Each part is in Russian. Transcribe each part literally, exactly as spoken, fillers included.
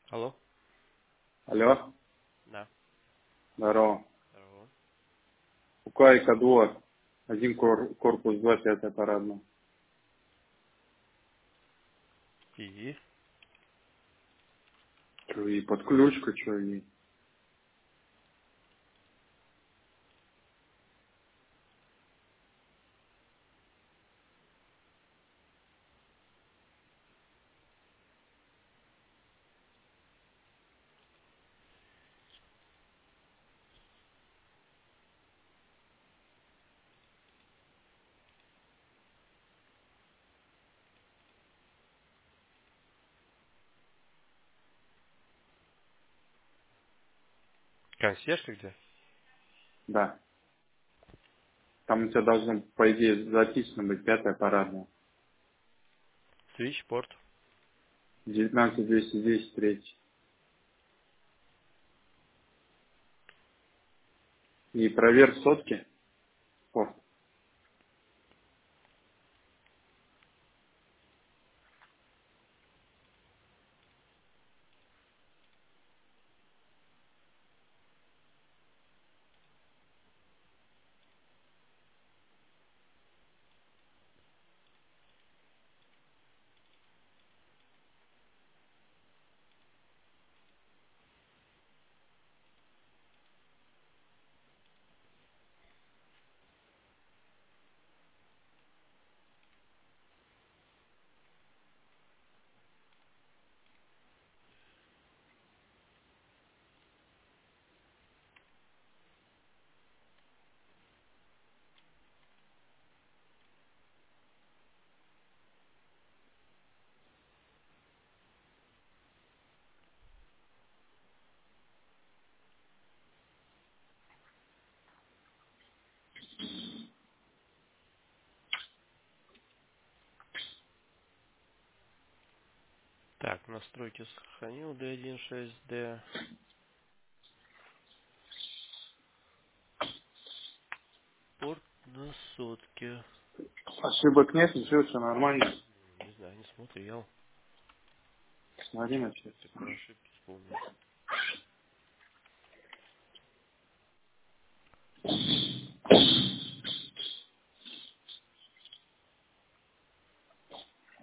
Алло? Алло, Да. здорово. Здорово. УК двор, один кор- корпус, два пятая парадная. И? Че, и под ключку, че, и... Консьержка где? Да. Там у тебя должно, по идее, записано быть пятая парадная. Свичпорт. девятнадцать двести десять третий. И проверь сотки. О, Так, настройки сохранил ди один шесть ди. Порт на сотке. ошибок нет, ничего, все нормально. Не знаю, не смотрел. Смотри на Сейчас все. ты про ошибки вспомнил.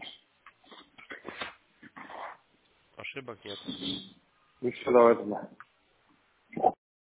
Ошибок нет. Ну что, давай тогда.